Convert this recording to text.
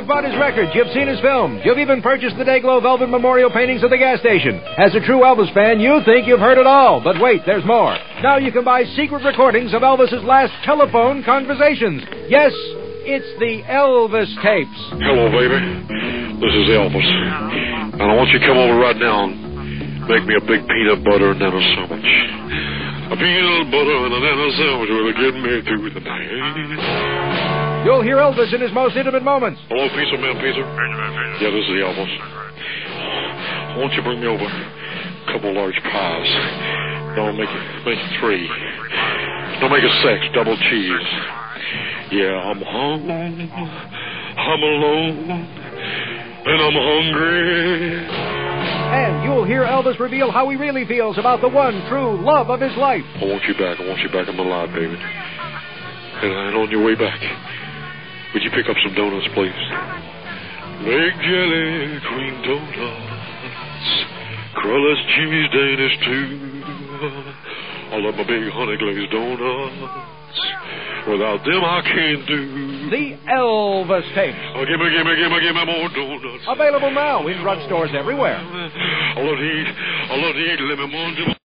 You've bought his records. You've seen his films. You've even purchased the Dayglow Velvet Memorial paintings at the gas station. As a true Elvis fan, you think you've heard it all. But wait, there's more. Now you can buy secret recordings of Elvis's last telephone conversations. Yes, it's the Elvis tapes. Hello, baby. This is Elvis. And I want you to come over right now and make me a big peanut butter and then a sandwich. A peanut butter and then a sandwich will get me through the night. You'll hear Elvis in his most intimate moments. Hello, Pizza Man, Pizza. Yeah, this is Elvis. Won't you bring me over a couple large pies? Don't make it 3. Don't make it 6, double cheese. Yeah, I'm home, I'm alone, and I'm hungry. And you'll hear Elvis reveal how he really feels about the one true love of his life. I want you back in my life, baby. And on your way back, would you pick up some donuts, please? Big jelly, cream donuts, crustless cheese, Danish too. I love my big honey glazed donuts. Without them, I can't do. The Elvis tapes. Oh, give me more donuts. Available now in drugstores everywhere. I love to eat lemon more.